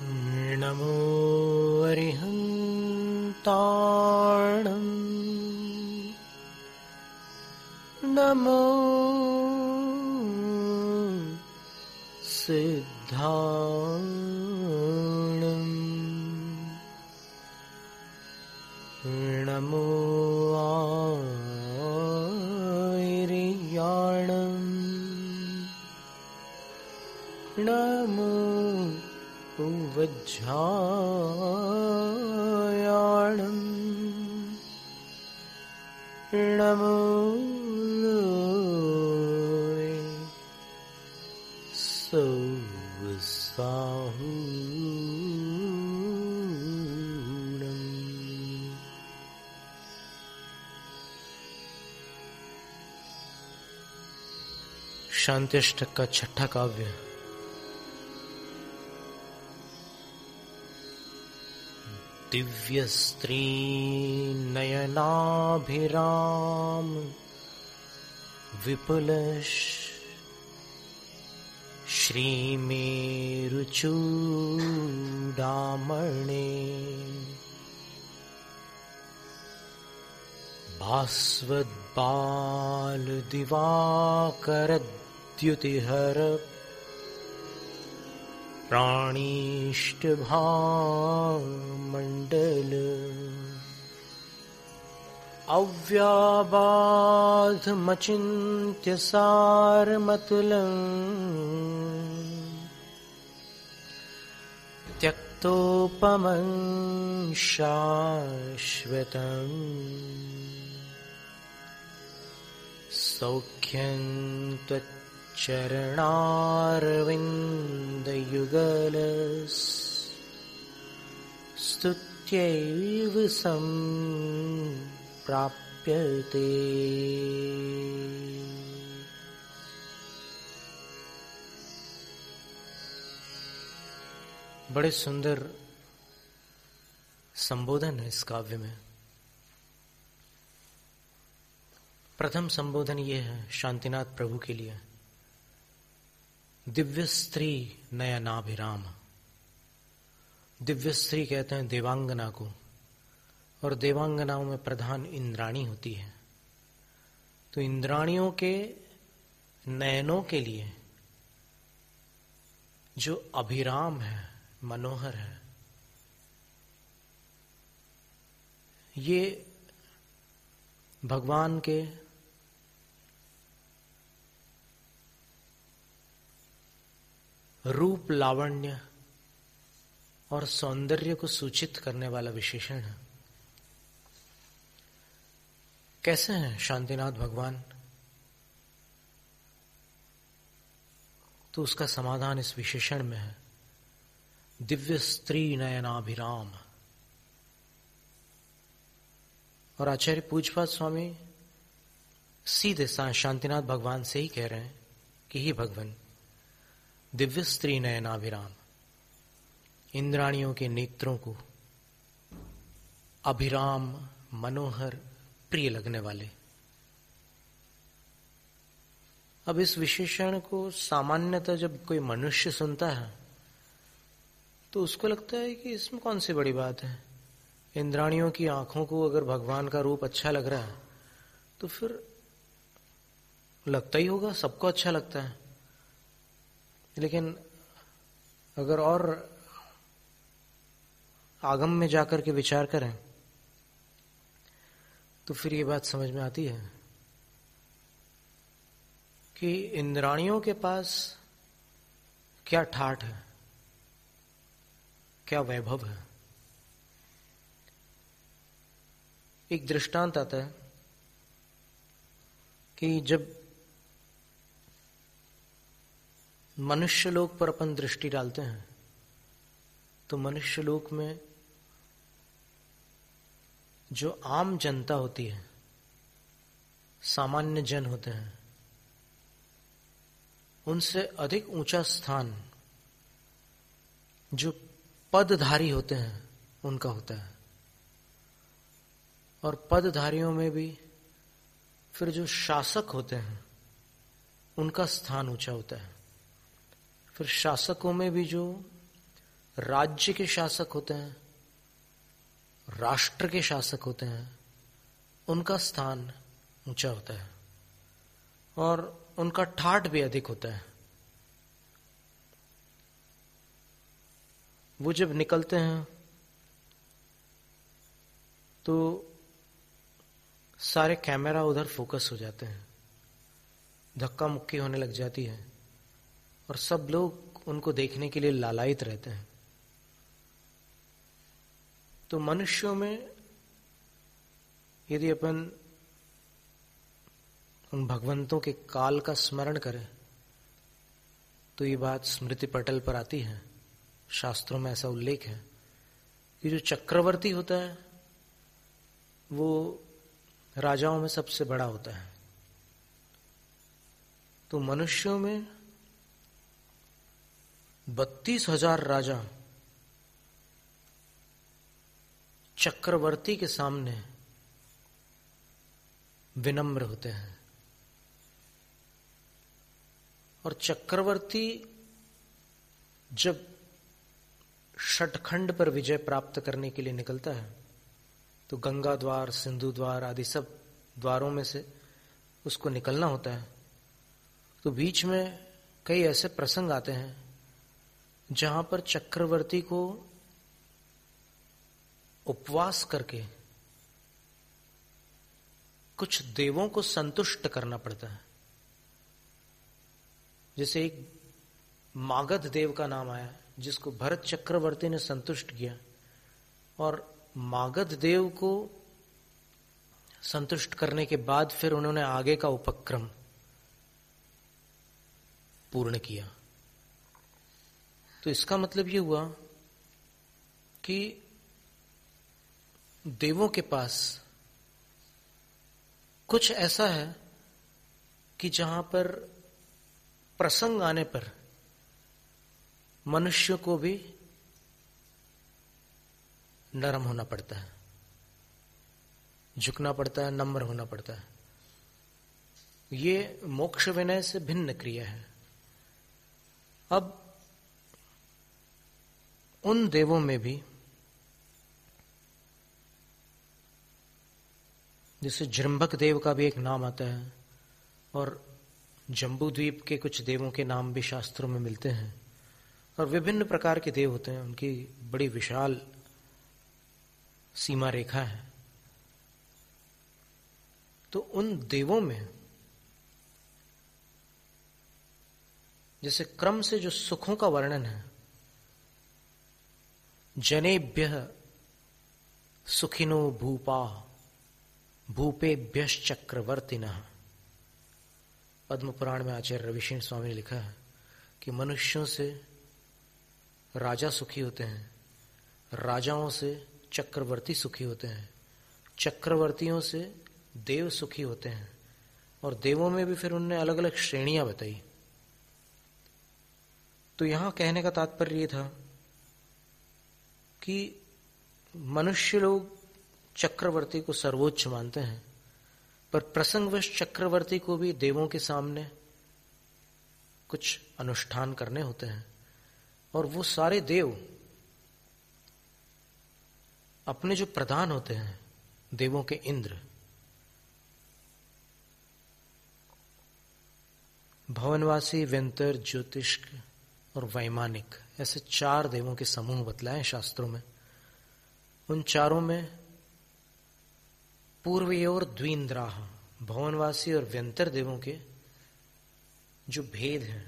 नमो अरिहन्ताणं नमो सिद्धाणं नमो आयर्याणं नमो वज्रायाणं नमो सौसाहूणम्। शांत्यष्टक का छठा काव्य दिव्य स्त्री नयनाभिराम विपुल श्रीमेरुचूडामणे भास्वद्बाल दिवाकरद्युतिहर प्राणीष्टभामण्डल अव्याबाधमचिन्त्य सारमतुलं त्यक्तोपमं शाश्वतम् सौख्यं त्वच्चरणारविन्दयुगल स्तुत्यैव सम्प्राप्यते। बड़े सुंदर संबोधन है इस काव्य में। प्रथम संबोधन ये है शांतिनाथ प्रभु के लिए। दिव्य स्त्री नयनाभिराम। दिव्य स्त्री कहते हैं देवांगना को, और देवांगनाओं में प्रधान इंद्राणी होती है। तो इंद्राणियों के नयनों के लिए जो अभिराम है, मनोहर है, ये भगवान के रूप लावण्य और सौंदर्य को सूचित करने वाला विशेषण है। कैसे हैं शांतिनाथ भगवान? तो उसका समाधान इस विशेषण में है, दिव्य स्त्री नयनाभिराम। और आचार्य पूज्यपाद स्वामी सीधे शांतिनाथ भगवान से ही कह रहे हैं कि ही भगवान, दिव्य स्त्री नयनाभिराम, इंद्राणियों के नेत्रों को अभिराम, मनोहर, प्रिय लगने वाले। अब इस विशेषण को सामान्यतः जब कोई मनुष्य सुनता है तो उसको लगता है कि इसमें कौन सी बड़ी बात है। इंद्राणियों की आंखों को अगर भगवान का रूप अच्छा लग रहा है तो फिर लगता ही होगा, सबको अच्छा लगता है। लेकिन अगर और आगम में जाकर के विचार करें तो फिर ये बात समझ में आती है कि इंद्राणियों के पास क्या ठाठ है, क्या वैभव है। एक दृष्टांत आता है कि जब मनुष्य लोक पर अपन दृष्टि डालते हैं तो मनुष्य लोक में जो आम जनता होती है, सामान्य जन होते हैं, उनसे अधिक ऊंचा स्थान जो पदधारी होते हैं उनका होता है। और पदधारियों में भी फिर जो शासक होते हैं उनका स्थान ऊंचा होता है। फिर शासकों में भी जो राज्य के शासक होते हैं, राष्ट्र के शासक होते हैं, उनका स्थान ऊंचा होता है और उनका ठाठ भी अधिक होता है। वो जब निकलते हैं तो सारे कैमरा उधर फोकस हो जाते हैं, धक्का मुक्की होने लग जाती है और सब लोग उनको देखने के लिए लालायित रहते हैं। तो मनुष्यों में यदि अपन उन भगवंतों के काल का स्मरण करें तो ये बात स्मृति पटल पर आती है, शास्त्रों में ऐसा उल्लेख है कि जो चक्रवर्ती होता है वो राजाओं में सबसे बड़ा होता है। तो मनुष्यों में 32,000 राजा चक्रवर्ती के सामने विनम्र होते हैं और चक्रवर्ती जब षटखंड पर विजय प्राप्त करने के लिए निकलता है तो गंगा द्वार, सिंधु द्वार आदि सब द्वारों में से उसको निकलना होता है। तो बीच में कई ऐसे प्रसंग आते हैं जहां पर चक्रवर्ती को उपवास करके कुछ देवों को संतुष्ट करना पड़ता है। जैसे एक मागध देव का नाम आया जिसको भरत चक्रवर्ती ने संतुष्ट किया और मागध देव को संतुष्ट करने के बाद फिर उन्होंने आगे का उपक्रम पूर्ण किया। तो इसका मतलब ये हुआ कि देवों के पास कुछ ऐसा है कि जहां पर प्रसंग आने पर मनुष्य को भी नरम होना पड़ता है, झुकना पड़ता है, नम्र होना पड़ता है। ये मोक्ष विनय से भिन्न क्रिया है। अब उन देवों में भी जैसे जृंभक देव का भी एक नाम आता है और जम्बू द्वीप के कुछ देवों के नाम भी शास्त्रों में मिलते हैं और विभिन्न प्रकार के देव होते हैं, उनकी बड़ी विशाल सीमा रेखा है। तो उन देवों में जैसे क्रम से जो सुखों का वर्णन है, जनेभ्यः सुखिनो भूपा भूपेभ्यश्चक्रवर्तिनः। पद्म पुराण में आचार्य रविशेन स्वामी ने लिखा है कि मनुष्यों से राजा सुखी होते हैं, राजाओं से चक्रवर्ती सुखी होते हैं, चक्रवर्तियों से देव सुखी होते हैं और देवों में भी फिर उनने अलग अलग श्रेणियां बताई। तो यहां कहने का तात्पर्य ये था कि मनुष्य लोग चक्रवर्ती को सर्वोच्च मानते हैं, पर प्रसंगवश चक्रवर्ती को भी देवों के सामने कुछ अनुष्ठान करने होते हैं और वो सारे देव अपने जो प्रधान होते हैं देवों के इंद्र, भवनवासी, व्यंतर, ज्योतिष्क और वैमानिक, ऐसे 4 देवों के समूह बतलाए शास्त्रों में। उन चारों में पूर्वयोर द्विन्द्राः, भवनवासी और व्यंतर देवों के जो भेद हैं,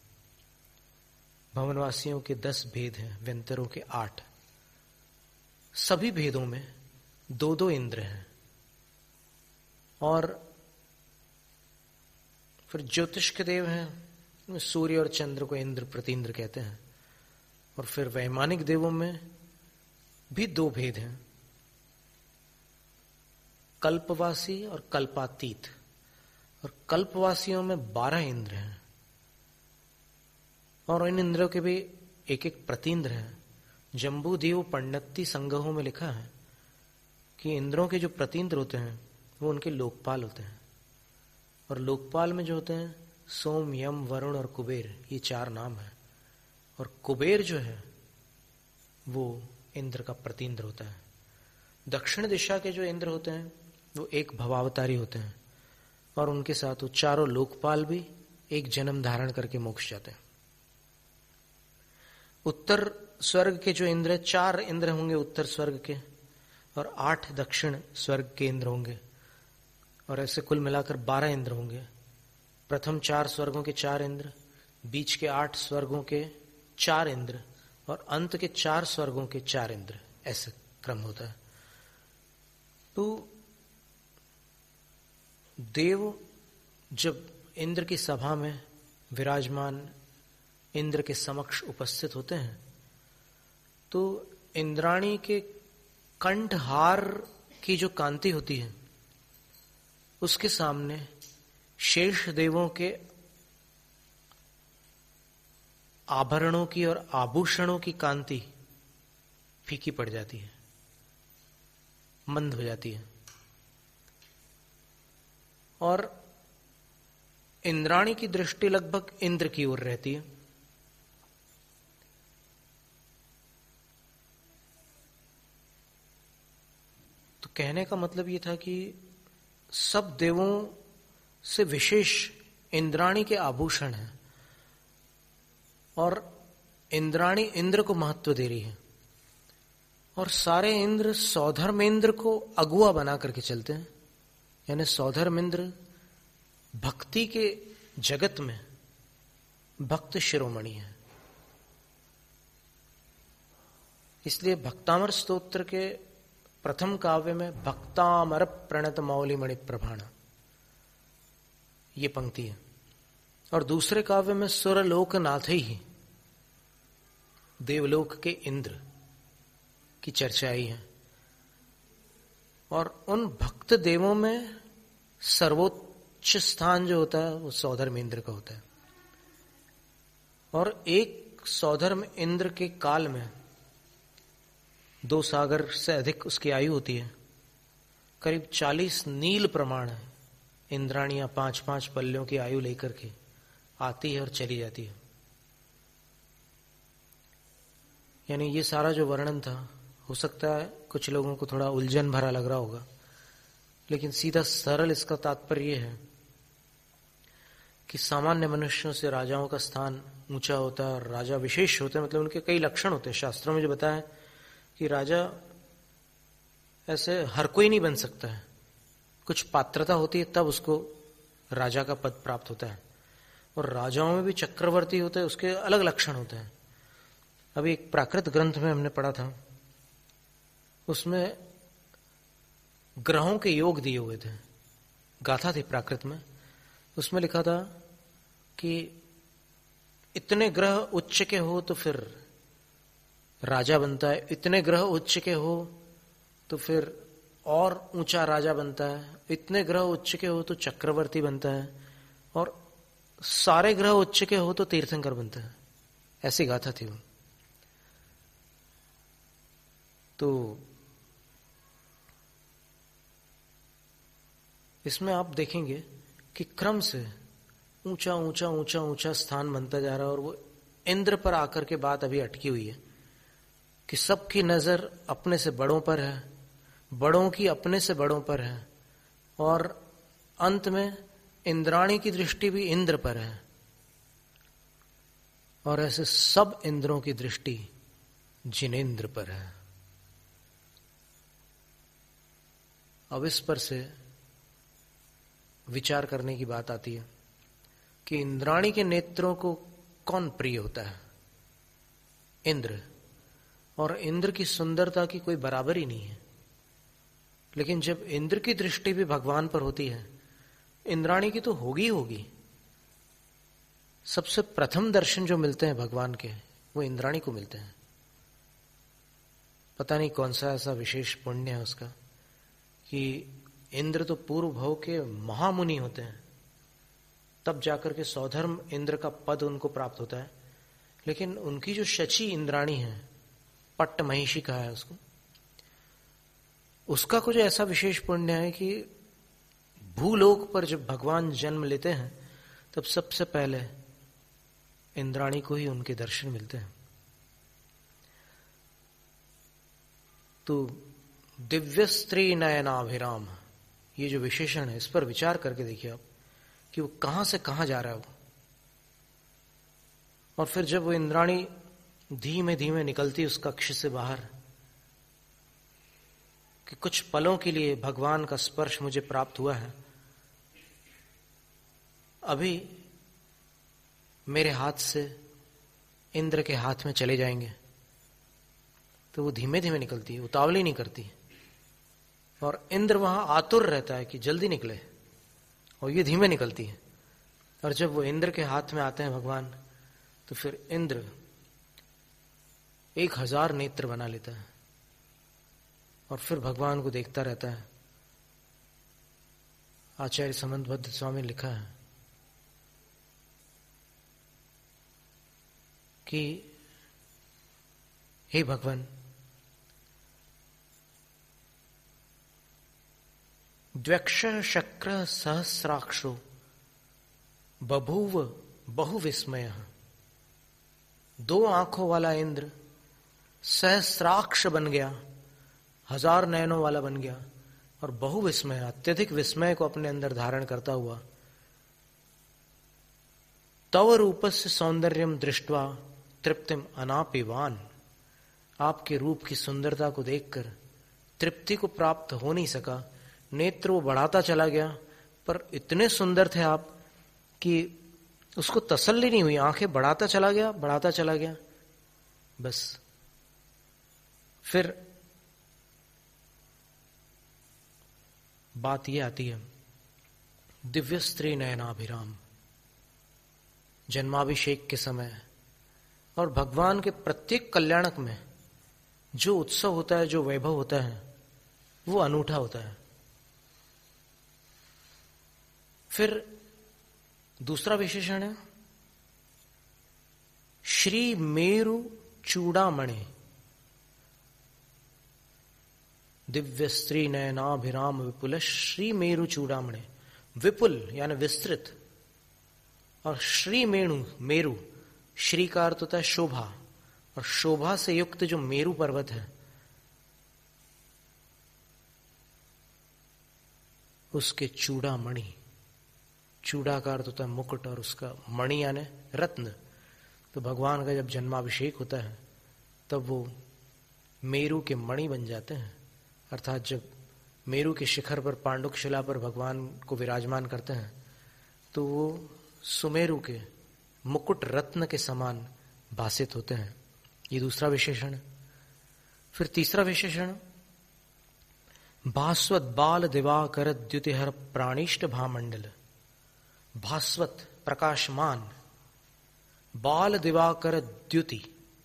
भवनवासियों के 10 भेद हैं, व्यंतरों के 8। सभी भेदों में 2-2 इंद्र हैं और फिर ज्योतिष्क देव हैं, सूर्य और चंद्र को इंद्र प्रतींद्र कहते हैं। और फिर वैमानिक देवों में भी 2 भेद हैं, कल्पवासी और कल्पातीत। और कल्पवासियों में 12 इंद्र हैं और इन इंद्रों के भी एक एक प्रतींद्र हैं। जम्बूद्वीप पंडिती संग्रहों में लिखा है कि इंद्रों के जो प्रतींद्र होते हैं वो उनके लोकपाल होते हैं और लोकपाल में जो होते हैं सोम, यम, वरुण और कुबेर, ये 4 नाम है। और कुबेर जो है वो इंद्र का प्रतीन्द्र होता है। दक्षिण दिशा के जो इंद्र होते हैं वो एक भवावतारी होते हैं और उनके साथ वो चारों लोकपाल भी एक जन्म धारण करके मोक्ष जाते हैं। उत्तर स्वर्ग के जो इंद्र, 4 इंद्र होंगे उत्तर स्वर्ग के और 8 दक्षिण स्वर्ग के इंद्र होंगे और ऐसे कुल मिलाकर 12 इंद्र होंगे। प्रथम 4 स्वर्गों के 4 इंद्र, बीच के 8 स्वर्गों के 4 इंद्र और अंत के 4 स्वर्गों के 4 इंद्र, ऐसे क्रम होता है। तो देव जब इंद्र की सभा में विराजमान इंद्र के समक्ष उपस्थित होते हैं तो इंद्राणी के कंठहार की जो कांति होती है उसके सामने शेष देवों के आभरणों की और आभूषणों की कांति फीकी पड़ जाती है, मंद हो जाती है और इंद्राणी की दृष्टि लगभग इंद्र की ओर रहती है। तो कहने का मतलब यह था कि सब देवों से विशेष इंद्राणी के आभूषण हैं और इंद्राणी इंद्र को महत्व दे रही है और सारे इंद्र सौधर्मेंद्र को अगुआ बना करके चलते हैं। यानी सौधर्मेंद्र भक्ति के जगत में भक्त शिरोमणि है। इसलिए भक्तामर स्तोत्र के प्रथम काव्य में भक्तामर प्रणत मौली मणि प्रभाण ये पंक्ति है और दूसरे काव्य में सुरलोकनाथ ही देवलोक के इंद्र की चर्चा आई है और उन भक्त देवों में सर्वोच्च स्थान जो होता है वो सौधर्म इंद्र का होता है और एक सौधर्म इंद्र के काल में 2 सागर से अधिक उसकी आयु होती है। करीब 40 नील प्रमाण इंद्राणियां 5-5 पल्लियों की आयु लेकर के आती है और चली जाती है। यानी ये सारा जो वर्णन था, हो सकता है कुछ लोगों को थोड़ा उलझन भरा लग रहा होगा, लेकिन सीधा सरल इसका तात्पर्य यह है कि सामान्य मनुष्यों से राजाओं का स्थान ऊंचा होता है और राजा विशेष होते हैं, मतलब उनके कई लक्षण होते हैं। शास्त्रों में जो बताया कि राजा ऐसे हर कोई नहीं बन सकता है, कुछ पात्रता होती है तब उसको राजा का पद प्राप्त होता है और राजाओं में भी चक्रवर्ती होते हैं, उसके अलग लक्षण होते हैं। अभी एक प्राकृत ग्रंथ में हमने पढ़ा था, उसमें ग्रहों के योग दिए हुए थे, गाथा थी प्राकृत में। उसमें लिखा था कि इतने ग्रह उच्च के हो तो फिर राजा बनता है, इतने ग्रह उच्च के हो तो फिर और ऊंचा राजा बनता है, इतने ग्रह उच्च के हो तो चक्रवर्ती बनता है और सारे ग्रह उच्च के हो तो तीर्थंकर बनता है। ऐसी गाथा थी वो। तो इसमें आप देखेंगे कि क्रम से ऊंचा ऊंचा ऊंचा ऊंचा स्थान बनता जा रहा है और वो इंद्र पर आकर के बात अभी अटकी हुई है कि सबकी नजर अपने से बड़ों पर है, बड़ों की अपने से बड़ों पर है और अंत में इंद्राणी की दृष्टि भी इंद्र पर है और ऐसे सब इंद्रों की दृष्टि जिनेंद्र पर है। अब इस पर से विचार करने की बात आती है कि इंद्राणी के नेत्रों को कौन प्रिय होता है? इंद्र। और इंद्र की सुंदरता की कोई बराबर ही नहीं है। लेकिन जब इंद्र की दृष्टि भी भगवान पर होती है, इंद्राणी की तो होगी होगी। सबसे प्रथम दर्शन जो मिलते हैं भगवान के, वो इंद्राणी को मिलते हैं। पता नहीं कौन सा ऐसा विशेष पुण्य है उसका कि इंद्र तो पूर्व भव के महामुनि होते हैं, तब जाकर के सौधर्म इंद्र का पद उनको प्राप्त होता है। लेकिन उनकी जो शची इंद्राणी है, पट्ट महिषी कहा है उसको, उसका कुछ ऐसा विशेष पुण्य है कि भूलोक पर जब भगवान जन्म लेते हैं तब सबसे पहले इंद्राणी को ही उनके दर्शन मिलते हैं। तो दिव्य स्त्री नयनाभिराम, ये जो विशेषण है इस पर विचार करके देखिए आप कि वो कहां से कहां जा रहा है वो। और फिर जब वो इंद्राणी धीमे धीमे निकलती उस कक्ष से बाहर कि कुछ पलों के लिए भगवान का स्पर्श मुझे प्राप्त हुआ है, अभी मेरे हाथ से इंद्र के हाथ में चले जाएंगे, तो वो धीमे धीमे निकलती है, उतावली नहीं करती। और इंद्र वहां आतुर रहता है कि जल्दी निकले, और ये धीमे निकलती है। और जब वो इंद्र के हाथ में आते हैं भगवान, तो फिर इंद्र 1000 नेत्र बना लेता है और फिर भगवान को देखता रहता है। आचार्य समंतबद्ध स्वामी ने लिखा है कि हे भगवान, द्व्यक्ष शक्र सहस्राक्षो बभूव बहु विस्मय। 2 आंखों वाला इंद्र सहस्राक्ष बन गया, 1000 नयनों वाला बन गया, और बहु विस्मय, अत्यधिक विस्मय को अपने अंदर धारण करता हुआ। तव रूपस्य सौंदर्यम दृष्ट्वा तृप्तिम अनापिवान, आपके रूप की सुंदरता को देखकर तृप्ति को प्राप्त हो नहीं सका, नेत्र वो बढ़ाता चला गया, पर इतने सुंदर थे आप कि उसको तसल्ली नहीं हुई, आंखें बढ़ाता चला गया, बढ़ाता चला गया। बस फिर बात यह आती है दिव्य स्त्री नयनाभिराम, जन्माभिषेक के समय और भगवान के प्रत्येक कल्याणक में जो उत्सव होता है, जो वैभव होता है, वो अनूठा होता है। फिर दूसरा विशेषण है श्री मेरु चूड़ामणि, दिव्य स्त्री नयनाभिराम विपुल श्री मेरु चूड़ामणि। विपुल यानी विस्तृत, और श्री मेरु, श्री का अर्थ होता है शोभा, और शोभा से युक्त जो मेरु पर्वत है उसके चूड़ामणि। चूड़ा का अर्थ होता है मुकुट, और उसका मणि यानी रत्न। तो भगवान का जब जन्माभिषेक होता है तब वो मेरु के मणि बन जाते हैं, अर्थात जब मेरु के शिखर पर पांडुक शिला पर भगवान को विराजमान करते हैं तो वो सुमेरु के मुकुट रत्न के समान भासित होते हैं। ये दूसरा विशेषण। फिर तीसरा विशेषण भास्वत बाल दिवाकर द्युतिहर प्राणिष्ट भामंडल। भास्वत प्रकाशमान, बाल दिवाकर द्युति,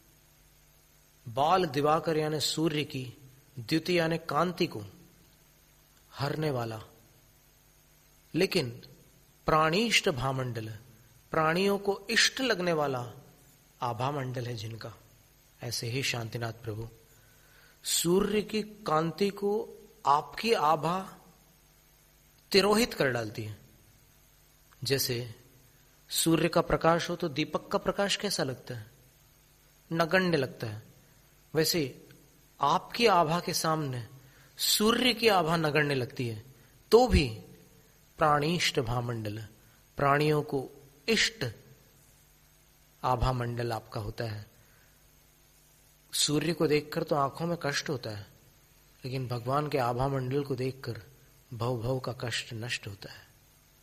बाल दिवाकर यानी सूर्य की, द्युति यानी कांति को हरने वाला, लेकिन प्राणिष्ट भामंडल, प्राणियों को इष्ट लगने वाला आभा मंडल है जिनका। ऐसे ही शांतिनाथ प्रभु सूर्य की कांति को आपकी आभा तिरोहित कर डालती है। जैसे सूर्य का प्रकाश हो तो दीपक का प्रकाश कैसा लगता है, नगण्य लगता है, वैसे आपकी आभा के सामने सूर्य की आभा नगण्य लगती है। तो भी प्राणिष्ट भामंडल, प्राणियों को इष्ट आभा मंडल आपका होता है। सूर्य को देखकर तो आंखों में कष्ट होता है, लेकिन भगवान के आभा मंडल को देखकर भव भव का कष्ट नष्ट होता है।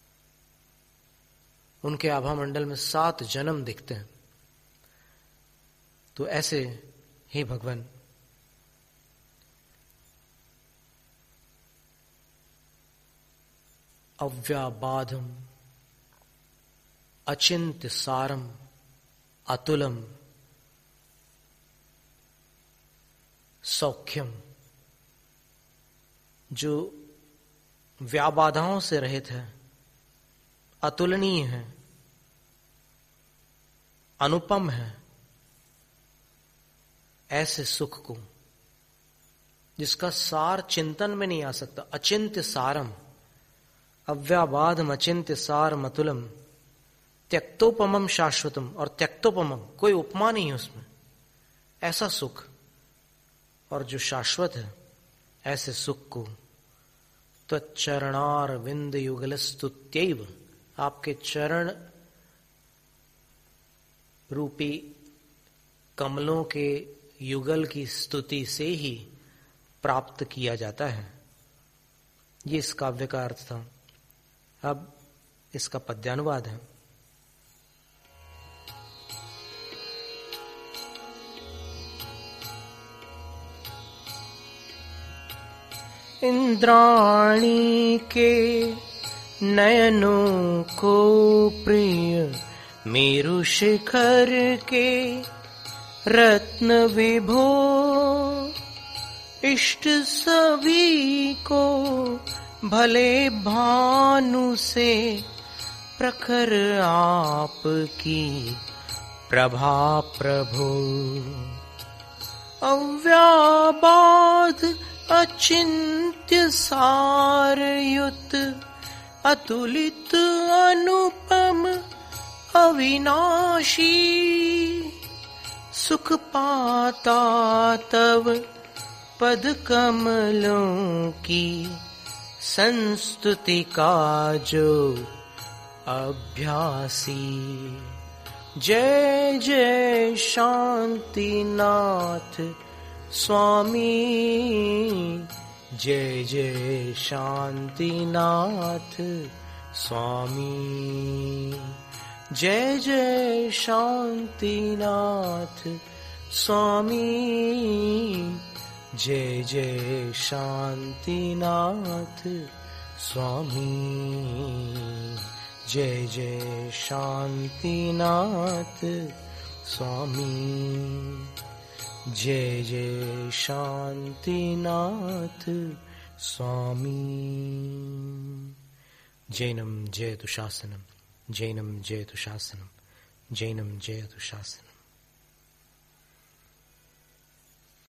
उनके आभा मंडल में 7 जन्म दिखते हैं। तो ऐसे हे भगवान, अव्याबाधम अचिंत्य सारम अतुलम सौख्यम, जो व्याबाधाओं से रहित है, अतुलनीय है, अनुपम है, ऐसे सुख को जिसका सार चिंतन में नहीं आ सकता। अचिंत्य सारम, अव्याबाधम अचिंत्य सारम अतुलम, त्यक्तोपमम शाश्वतम, और त्यक्तोपमम कोई उपमा नहीं है उसमें, ऐसा सुख और जो शाश्वत है, ऐसे सुख को त्वच्चरणार विंद युगलस्तुत्यैव, आपके चरण रूपी कमलों के युगल की स्तुति से ही प्राप्त किया जाता है। ये इस काव्य का अर्थ था। अब इसका पद्यानुवाद है। इंद्राणी के नयनों को प्रिय मेरु शिखर के रत्न विभो, इष्ट सभी को भले भानु से प्रखर आपकी प्रभा प्रभु। अव्याबाध अचिंत्य सारयुत अतुलित अनुपम अविनाशी, सुख पाता तव पद कमलों की संस्तुति का जो अभ्यासी। जय जय शांतिनाथ स्वामी, जय जय शांतिनाथ स्वामी, जय जय शांतिनाथ स्वामी, जय जय शांतिनाथ स्वामी, जय जय शांतिनाथ स्वामी, जय जय शांतिनाथ स्वामी। जैनम जयतु शासनम, जैनम जयतु शासनम, जैनम जयतु शासनम।